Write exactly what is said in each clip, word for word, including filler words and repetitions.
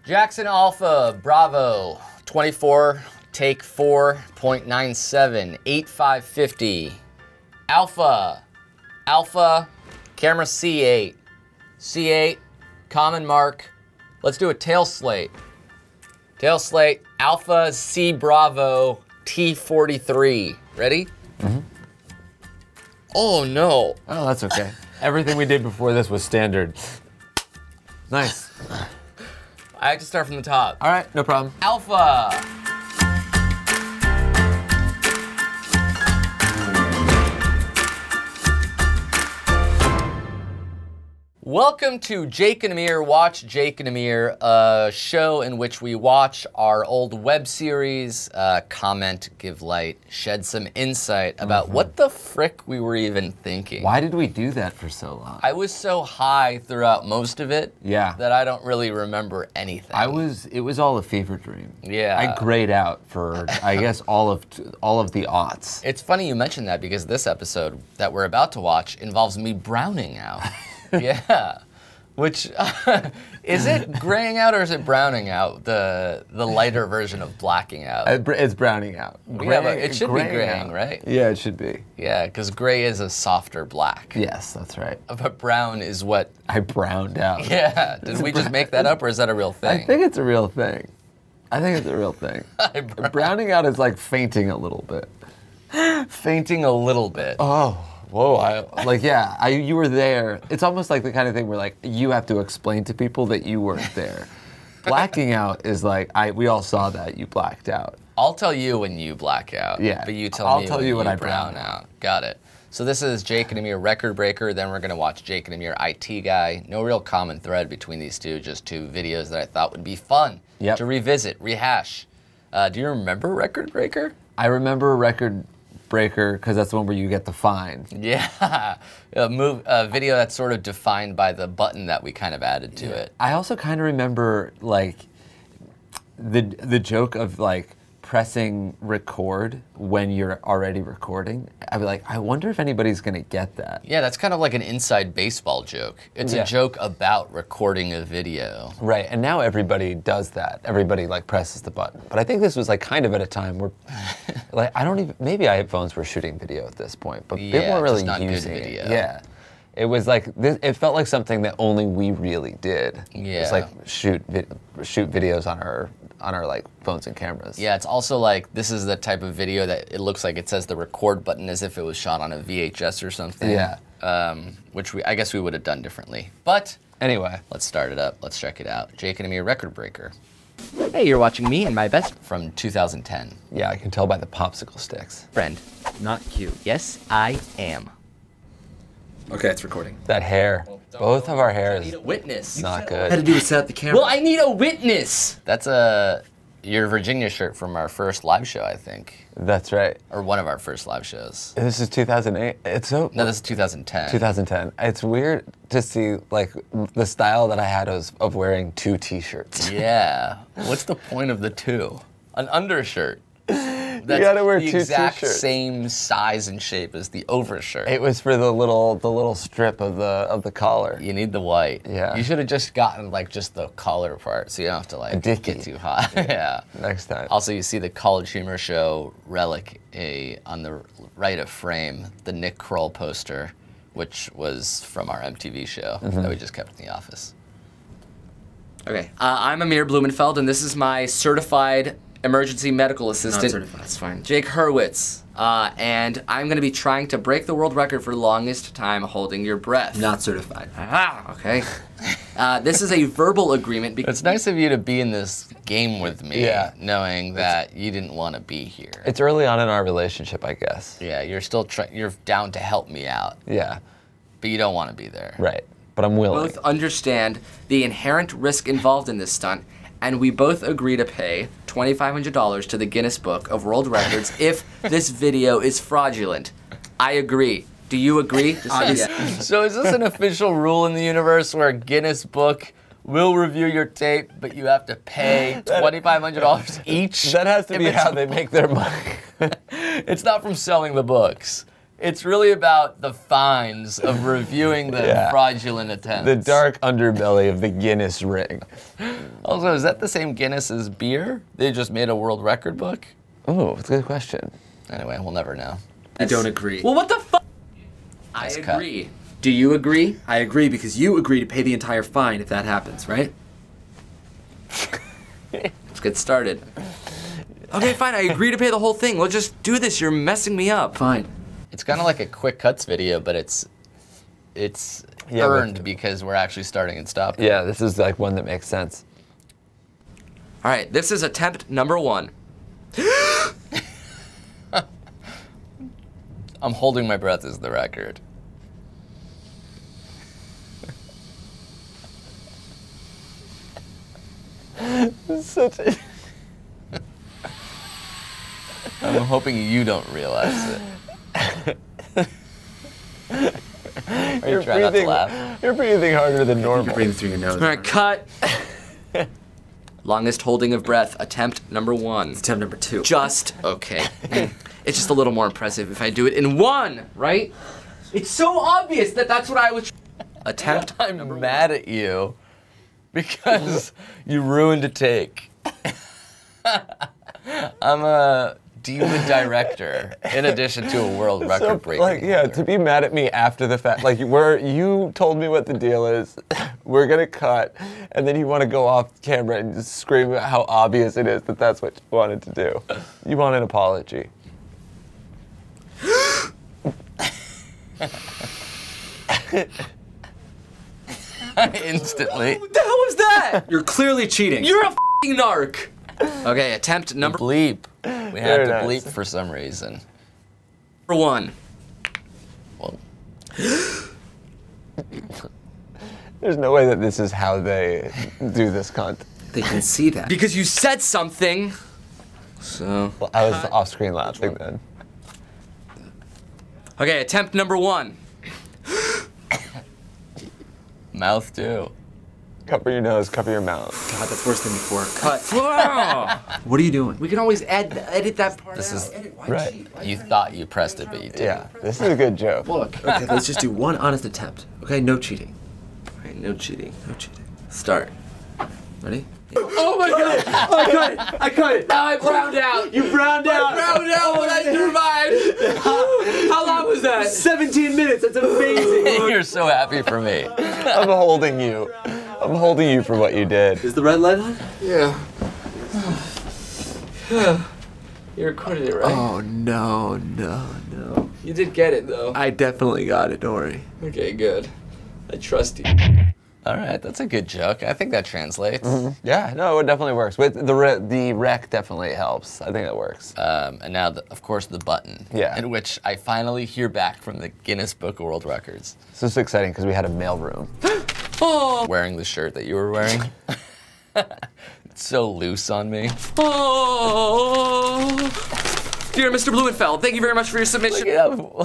Jackson Alpha, Bravo, twenty-four, take four point nine seven, eighty-five fifty. Alpha, Alpha, camera C eight. C eight, common mark. Let's do a tail slate. Tail slate, Alpha C Bravo T forty-three. Ready? Mm-hmm. Oh no. Oh, that's okay. Everything we did before this was standard. Nice. I have to start from the top. All right, no problem. Alpha. Welcome to Jake and Amir Watch Jake and Amir, a show in which we watch our old web series, uh, comment, give light, shed some insight about mm-hmm. what the frick we were even thinking. Why did we do that for so long? I was so high throughout most of it yeah. that I don't really remember anything. I was, it was all a fever dream. Yeah. I grayed out for, I guess, all of all of the aughts. It's funny you mentioned that because this episode that we're about to watch involves me browning out. Yeah, which, uh, is it graying out or is it browning out, the the lighter version of blacking out? It's browning out. Gray, yeah, but it should be graying, out. Right? Yeah, it should be. Yeah, because gray is a softer black. Yes, that's right. But brown is what? I browned out. Yeah, did we just make that up or is that a real thing? I think it's a real thing. I think it's a real thing. Browning out is like fainting a little bit. Fainting a little bit. Oh. Whoa, I, like, yeah, I, you were there. It's almost like the kind of thing where, like, you have to explain to people that you weren't there. Blacking out is like, I we all saw that, you blacked out. I'll tell you when you black out. Yeah. But you tell I'll me tell when you when you I brown, brown out. out. Got it. So this is Jake and Amir Record Breaker, then we're gonna watch Jake and Amir I T Guy. No real common thread between these two, just two videos that I thought would be fun yep. to revisit, rehash. Uh, do you remember Record Breaker? I remember Record Breaker because that's the one where you get the fine. Yeah, a, move, a video that's sort of defined by the button that we kind of added to yeah. it. I also kind of remember like the the joke of like pressing record when you're already recording. I'd be like, I wonder if anybody's gonna get that. Yeah, that's kind of like an inside baseball joke. It's yeah. a joke about recording a video. Right, and now everybody does that. Everybody like presses the button. But I think this was like kind of at a time where, like, I don't even, maybe iPhones were shooting video at this point, but yeah, they weren't really not using good video. it. Yeah. It was like, this, it felt like something that only we really did. Yeah. It's like shoot, vi- shoot videos on our, on our like phones and cameras. Yeah, it's also like, this is the type of video that it looks like it says the record button as if it was shot on a V H S or something. Yeah. Um, which we, I guess we would have done differently. But anyway, let's start it up. Let's check it out. Jake and Amir Record Breaker. Hey, you're watching me and my best From two thousand ten. Yeah, I can tell by the popsicle sticks. friend. Not cute. Yes, I am. Okay, it's recording. That hair. Both of our hair is Witness. not Had good. to do is set up the camera. Well, I need a witness. That's a your Virginia shirt from our first live show, I think, That's right. or one of our first live shows. This is two thousand eight. It's so. No, this is two thousand ten. twenty ten. It's weird to see like the style that I had was of wearing two T-shirts. Yeah. What's the point of the two? An undershirt. That's gotta wear the two exact t-shirts. same size and shape as the overshirt. It was for the little the little strip of the of the collar. You need the white. Yeah. You should have just gotten like just the collar part, so you don't have to like dicky. get too hot. Yeah. Next time. Also, you see the College Humor Show relic a on the right of frame, the Nick Kroll poster, which was from our M T V show Mm-hmm. that we just kept in the office. Okay, uh, I'm Amir Blumenfeld, and this is my certified emergency medical assistant. Not certified. That's fine. Jake Hurwitz, uh, and I'm going to be trying to break the world record for longest time holding your breath. Not certified. Ah, okay. uh, this is a verbal agreement. Be- It's nice of you to be in this game with me, Yeah. knowing that you didn't want to be here. It's early on in our relationship, I guess. Yeah, you're still try- you're down to help me out, Yeah. but you don't want to be there. Right. But I'm willing. both understand the inherent risk involved in this stunt, and we both agree to pay twenty-five hundred dollars to the Guinness Book of World Records if this video is fraudulent. I agree. Do you agree? Just Uh, yes. yeah. So is this an official rule in the universe where Guinness Book will review your tape, but you have to pay twenty-five hundred dollars each? That has to if be it's how a they book? make their money. It's not from selling the books. It's really about the fines of reviewing the Yeah. fraudulent attempts. The dark underbelly of the Guinness ring. Also, is that the same Guinness as beer? They just made a world record book? Oh, that's a good question. Anyway, we'll never know. I don't agree. Well, what the fuck? I Nice cut. agree. Do you agree? I agree because you agree to pay the entire fine if that happens, right? Let's get started. Okay, fine. I agree to pay the whole thing. Let's just do this. You're messing me up. Fine. It's kind of like a quick cuts video, but it's it's Yeah, but- earned because we're actually starting and stopping. Yeah, this is like one that makes sense. All right, this is attempt number one. I'm holding my breath as the record. Such a... I'm hoping you don't realize it. Are you You're trying not to breathing, laugh? you're breathing harder than normal. You're breathing through your nose. All right, cut. Longest holding of breath, attempt number one. Attempt number two. Just, okay. It's just a little more impressive if I do it in one, right? It's so obvious that that's what I was. Attempt. I'm mad at you because you ruined a take. I'm a demon director in addition to a world record So, breaking. like, yeah, to be mad at me after the fact, like, where you told me what the deal is, we're gonna cut, and then you want to go off camera and just scream about how obvious it is that that's what you wanted to do. You want an apology. Instantly. What the hell was that? You're clearly cheating. You're a f***ing narc. Okay, attempt number Bleep. We had Very to nice. bleep for some reason. one. Well, There's no way that this is how they do this content. They can see that. Because you said something. So. Well, I was off-screen laughing then. Okay, attempt number one. mouth too. Cover your nose, cover your mouth. God, that's worse than before. Cut. Wow. What are you doing? We can always add, edit that part This out. is Edit, why right. cheat? Why You thought you pressed it, but you didn't. Yeah, this is a good joke. Look. Okay, let's just do one honest attempt. Okay, no cheating. Alright, no cheating. No cheating. Start. Ready? Oh my god! I cut it! I cut it! Now I browned out! You browned out! I browned out, but I survived! How long was that? seventeen minutes. That's amazing. You're so happy for me. I'm holding you. I'm holding you for what you did. Is the red light on? Yeah. You recorded it, right? Oh no, no, no. You did get it, though. I definitely got it. Don't worry. Okay, good. I trust you. All right, that's a good joke. I think that translates. Yeah, no, it definitely works. With the re- the rec definitely helps. I think it works. Um, and now, the, of course, the button. Yeah. In which I finally hear back from the Guinness Book of World Records. This is exciting because we had a mailroom. Oh! Wearing the shirt that you were wearing. It's so loose on me. Oh! Dear Mister Blumenfeld, thank you very much for your submission. Yeah.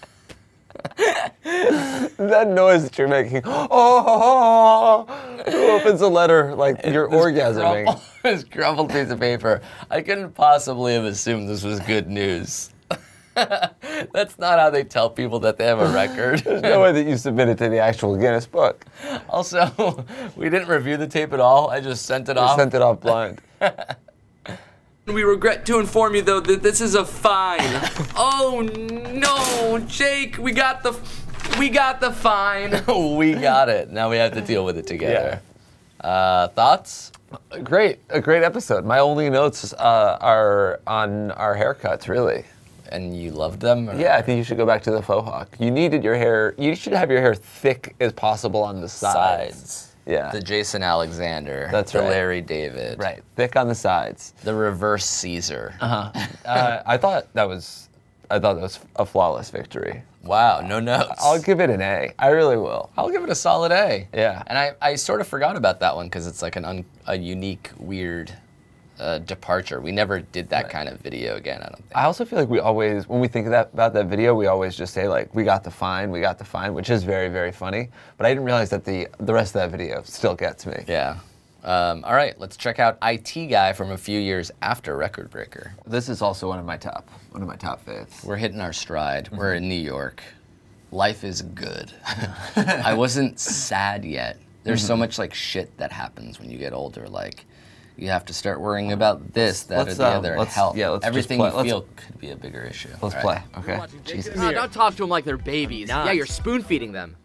That noise that you're making. Oh, who opens a letter like you're orgasming? Crumpled, this crumpled piece of paper. I couldn't possibly have assumed this was good news. That's not how they tell people that they have a record. There's no way that you submit it to the actual Guinness book. Also, we didn't review the tape at all. I just sent it You off. sent it off blind. We regret to inform you, though, that this is a fine. Oh no, Jake, we got the, we got the fine. We got it. Now we have to deal with it together. Uh, thoughts? Great, a great episode. My only notes uh, are on our haircuts, really. And you loved them? or- Yeah, I think you should go back to the faux hawk. You needed your hair. You should have your hair thick as possible on the sides. Sides. Yeah. The Jason Alexander. That's the right. Larry David. Right, thick on the sides. The reverse Caesar. Uh-huh. uh, I thought that was, I thought that was a flawless victory. Wow, no notes. I'll give it an A. I really will. I'll give it a solid A. Yeah. And I, I sort of forgot about that one because it's like an un, a unique, weird uh, departure. We never did that kind of video again, I don't think. I also feel like we always, when we think of that, about that video, we always just say like, we got the fine, we got the fine, which is very, very funny. But I didn't realize that the the rest of that video still gets me. Yeah. Um, all right, let's check out I T Guy from a few years after Record Breaker. This is also one of my top, one of my top faves. We're hitting our stride. We're in New York. Life is good. I wasn't sad yet. There's so much like shit that happens when you get older. Like you have to start worrying about this, that, Let's, or the um, other. let's- Health. yeah, let's just Everything play- you let's- feel could be a bigger issue. Let's All play, right. okay? Jesus. No, don't talk to them like they're babies. Yeah, you're spoon feeding them.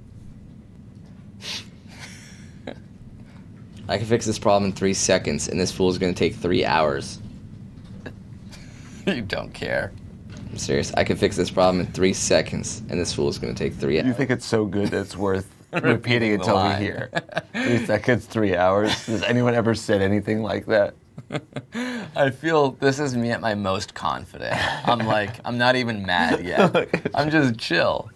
I can fix this problem in three seconds, and this fool's gonna take three hours. You don't care. I'm serious. I can fix this problem in three seconds, and this fool's gonna take three You hours. think it's so good that it's worth repeating the until we line. hear? Three seconds, three hours. Has anyone ever said anything like that? I feel this is me at my most confident. I'm like, I'm not even mad yet. I'm just chill.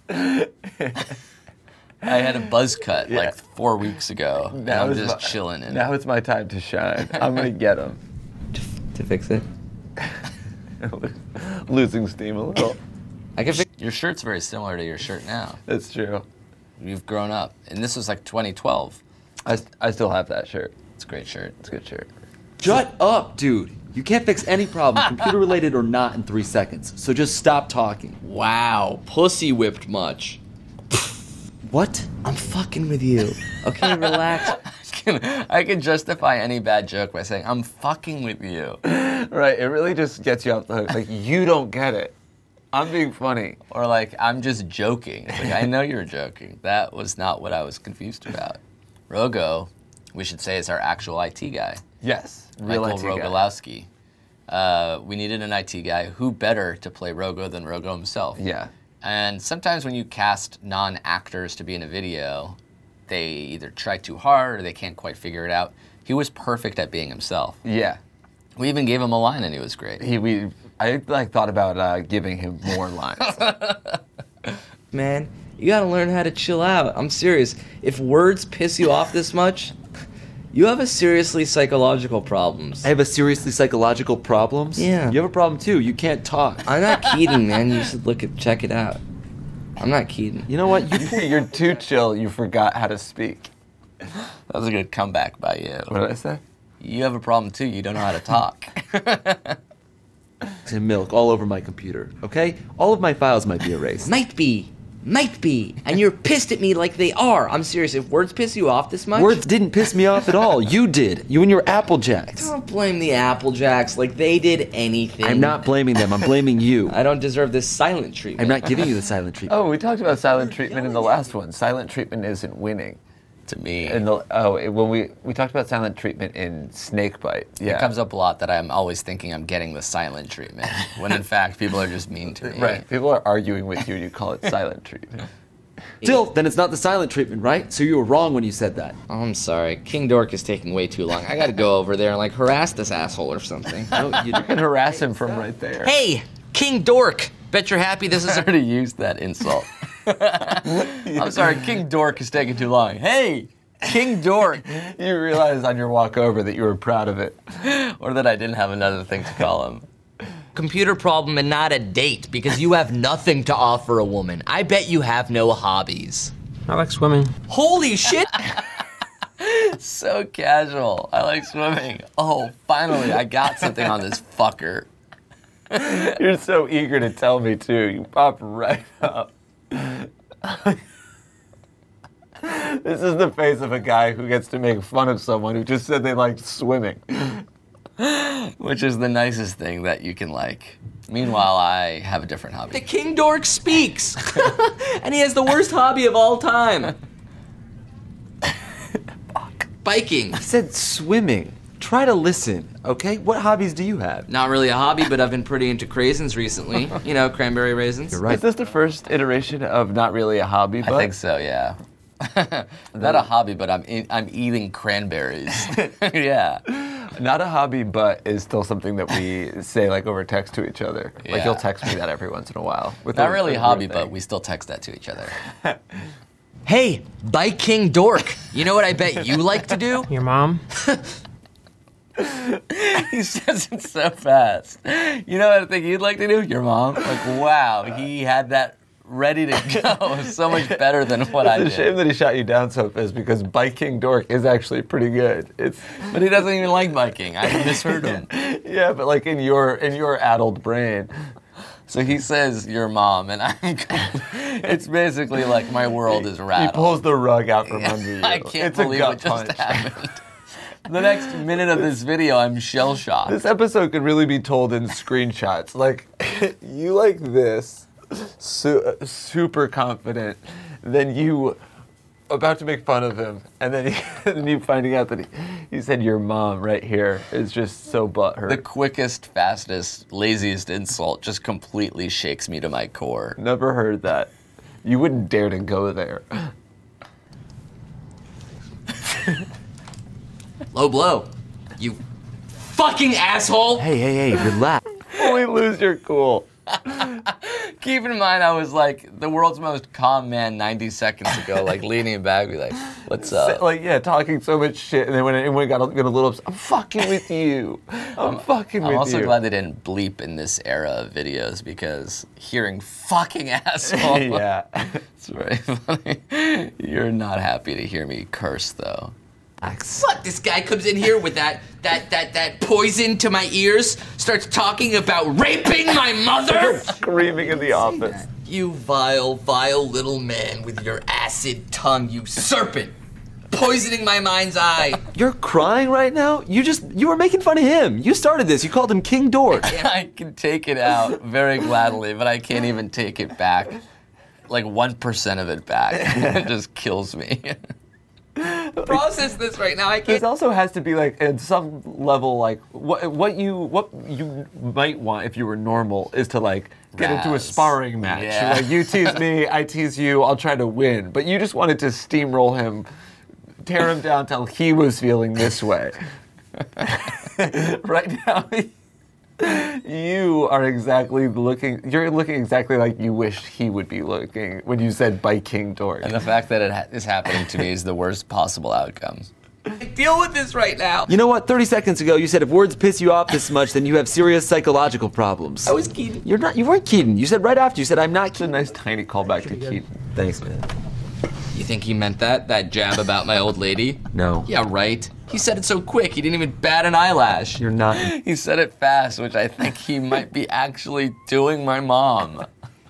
I had a buzz cut like four weeks ago, and Now I'm is just my- chilling in it. Now it's my time to shine. I'm gonna get him. To fix it, Losing steam a little. I can fix. Your shirt's very similar to your shirt now. That's true. You've grown up, and this was like twenty twelve. I, st- I still have that shirt. It's a great shirt. It's a good shirt. Shut up, dude. You can't fix any problem, computer related or not, in three seconds. So just stop talking. Wow, pussy whipped much. What? I'm fucking with you. Okay, relax. I can justify any bad joke by saying I'm fucking with you, Right, it really just gets you off the hook. Like, you don't get it. I'm being funny. or like I'm just joking. It's like I know you're joking. That was not what I was confused about. Rogo, we should say, is our actual I T guy. Yes, real Michael I T guy. Rogolowski. Uh, we needed an I T guy. Who better to play Rogo than Rogo himself? Yeah. And sometimes when you cast non-actors to be in a video, they either try too hard or they can't quite figure it out. He was perfect at being himself. Yeah. We even gave him a line and he was great. He we I like thought about uh, giving him more lines. Man, you gotta learn how to chill out. I'm serious. If words piss you off this much, you have a seriously psychological problems. I have a seriously psychological problems? Yeah. You have a problem too. You can't talk. I'm not kidding, man. You should look at check it out. I'm not kidding. You know what? You You're too chill. You forgot how to speak. That was a good comeback by you. What did I say? You have a problem too. You don't know how to talk. and milk all over my computer, okay? All of my files might be erased. Might be. Might be. And you're pissed at me like they are. I'm serious. If words piss you off this much... Words didn't piss me off at all. You did. You and your Apple Jacks. Don't blame the Applejacks like they did anything. I'm not blaming them. I'm blaming you. I don't deserve this silent treatment. I'm not giving you the silent treatment. Oh, we talked about silent treatment in the last one. Silent treatment isn't winning. To me, In the oh, it- when we we talked about silent treatment in Snakebite. Yeah. it comes up a lot that I'm always thinking I'm getting the silent treatment, when in fact people are just mean to me. Right. People are arguing with you and you call it silent treatment. Still, then it's not the silent treatment, right? So you were wrong when you said that. Oh, I'm sorry. King Dork is taking way too long. I gotta go over there and like harass this asshole or something. No, you, You can harass him from right there. Hey, King Dork! Bet you're happy this is I a... already used that insult. I'm sorry, King Dork is taking too long. Hey, King Dork! You realized on your walk over that you were proud of it. Or that I didn't have another thing to call him. computer problem and not a date because you have nothing to offer a woman. I bet you have no hobbies. I like swimming. Holy shit! So casual. I like swimming. Oh, finally, I got something on this fucker. You're so eager to tell me too. You pop right up. This is the face of a guy who gets to make fun of someone who just said they liked swimming. Which is the nicest thing that you can like. Meanwhile, I have a different The hobby. King Dork speaks! And he has the worst hobby of all time. Biking. I said swimming. Try to listen, okay? What hobbies do you have? Not really a hobby, but I've been pretty into craisins recently. You know, cranberry raisins. You're right. Is this the first iteration of not really a hobby, but I think so, yeah. Not a hobby, but I'm in, I'm eating cranberries. Yeah. not a hobby, but is still something that we say like over text to each other. Like Yeah. you'll text me that every once in a while. With Not a- really a a hobby, weird but thing. we still text that to each other. Hey, Bike King Dork. You know what I bet you like to do? Your mom? He says it so fast. You know what I think you'd like to do? Your mom. Like, wow, he had that ready to go. So much better than what I did. It's a shame that he shot you down so fast because Biking Dork is actually pretty good. It's But he doesn't even like biking. I misheard him. yeah, but like in your in your addled brain. So he says your mom, and I'm. It's basically like my world is He rattled. pulls the rug out from under you. I can't it's a believe gut what just punch. happened. The next minute of this video, I'm shell shocked. This episode could really be told in screenshots. Like, you like this, su- super confident, then you about to make fun of him, and then, he, and then you finding out that he, he said your mom right here is just so butthurt. The quickest, fastest, laziest insult just completely shakes me to my core. Never heard that. You wouldn't dare to go there. Low blow. You fucking asshole. Hey, hey, hey, relax. Only lose your cool. Keep in mind, I was like the world's most calm man ninety seconds ago, like leaning back, be like, "What's up?" Like, yeah, talking so much shit, and then when anyone got a, got a little upset, I'm fucking with you. I'm fucking with I'm also you. glad they didn't bleep in this era of videos because hearing "fucking asshole," yeah. it's very funny. You're not happy to hear me curse, though. What? This guy comes in here with that that that that poison to my ears, starts talking about raping my mother. Screaming in the office. You vile, vile little man with your acid tongue, you serpent, poisoning my mind's eye. You're crying right now? You just, you were making fun of him. You started this. You called him King Dork. I can take it out very gladly, but I can't even take it back. Like one percent of it back. It just kills me. Process this right now. I This can't. also has to be like at some level, like what what you what you might want if you were normal is to like get into a Razz. sparring match. Yeah. Like you tease me, I tease you, I'll try to win. But you just wanted to steamroll him, tear him down till he was feeling this way. Right now, you are exactly looking. You're looking exactly like you wished he would be looking when you said "Biking Dork." And the fact that it ha- is happening to me is the worst possible outcome. Deal with this right now. You know what? thirty seconds ago, you said if words piss you off this much, then you have serious psychological problems. I was kidding. You're not, you weren't kidding. You said right after, you said, I'm not It's a kidding. nice tiny callback to Keaton. Thanks, man. You think he meant that? That jab about my old lady? No. Yeah, right. He said it so quick, he didn't even bat an eyelash. You're not. He said it fast, which I think he might be actually doing my mom.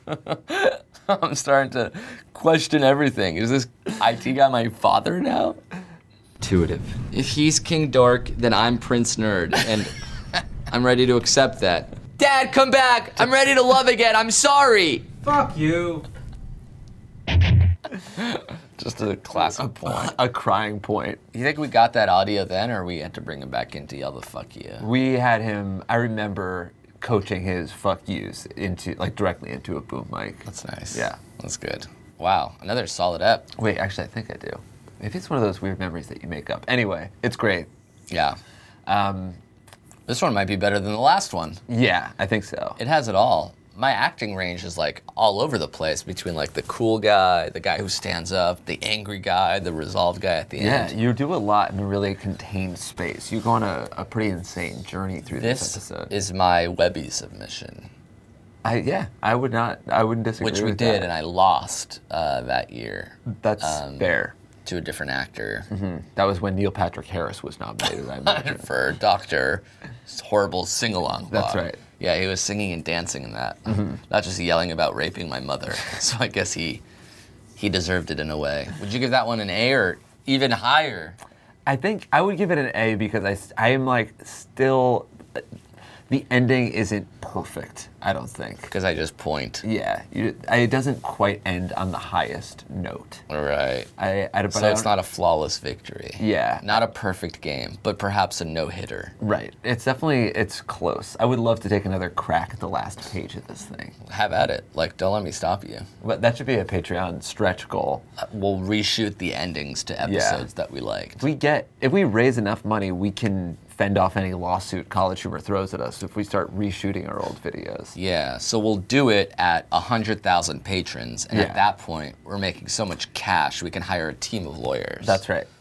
I'm starting to question everything. Is this I T guy my father now? Intuitive. If he's King Dork, then I'm Prince Nerd, and I'm ready to accept that. Dad, come back! I'm ready to love again. I'm sorry. Fuck you. Just a classic point. A crying point. You think we got that audio then, or we had to bring him back in to yell the fuck you? We had him. I remember coaching his "fuck yous" into like directly into a boom mic. That's nice. Yeah. That's good. Wow, another solid ep. Wait, actually, I think I do. Maybe it's one of those weird memories that you make up. Anyway, it's great. Yeah. Um, This one might be better than the last one. yeah, I think so. It has it all. My acting range is like all over the place between like the cool guy, the guy who stands up, the angry guy, the resolved guy at the Yeah, end. you do a lot in a really contained space. You go on a, a pretty insane journey through this, This episode. is my Webby submission, I yeah, I would not. I wouldn't disagree. which we with did, that. and I lost uh, that year That's um, fair. to a different actor That was when Neil Patrick Harris was nominated. I imagine. for Doctor Horrible sing along. That's right. Yeah, he was singing and dancing in that, not just yelling about raping my mother. So I guess he he deserved it in a way. Would you give that one an A or even higher? I think I would give it an A because I, s- I am like still, the ending isn't perfect. I don't think. Because I just point. Yeah, you, I, it doesn't quite end on the highest note. All right. I, I but So I it's don't- not a flawless victory. Yeah. Not a perfect game, but perhaps a no-hitter. right. It's definitely it's close. I would love to take another crack at the last page of this thing, Have at it. Like, don't let me stop you. but that should be a Patreon stretch goal. We'll reshoot the endings to episodes that we liked. If we get if we raise enough money, we can fend off any lawsuit College Humor throws at us if we start reshooting our old videos. Yeah, so we'll do it at one hundred thousand patrons, and Yeah. at that point, we're making so much cash we can hire a team of lawyers. That's right.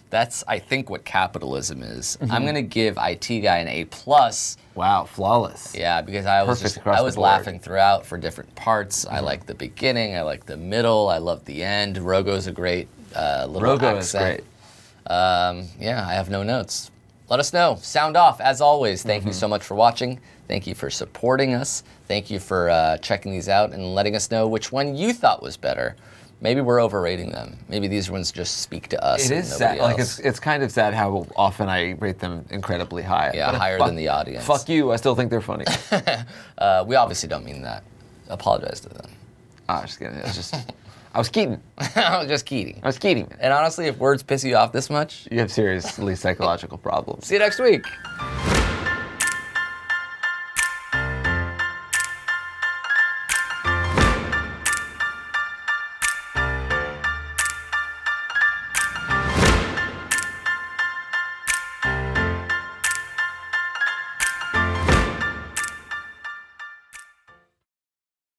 That's, I think, what capitalism is. I'm gonna give I T Guy an A plus. Wow, flawless. Yeah, because I was Perfect just, across I the was board. laughing throughout for different parts. I like the beginning. I like the middle. I love the end. Rogo's a great uh, little Rogo is accent. great. Um, yeah, I have no notes. Let us know. Sound off, as always. Thank you so much for watching. Thank you for supporting us. Thank you for uh, checking these out and letting us know which one you thought was better. Maybe we're overrating them. Maybe these ones just speak to us. It and is nobody sad. Like else. it's it's kind of sad how often I rate them incredibly high. Yeah, But higher fuck- than the audience. Fuck you. I still think they're funny. Uh, we obviously don't mean that. Apologize to them. Ah, just kidding. I was just, I was kidding. I was just kidding. I was kidding. Man. And honestly, if words piss you off this much, You have seriously psychological problems. see you next week.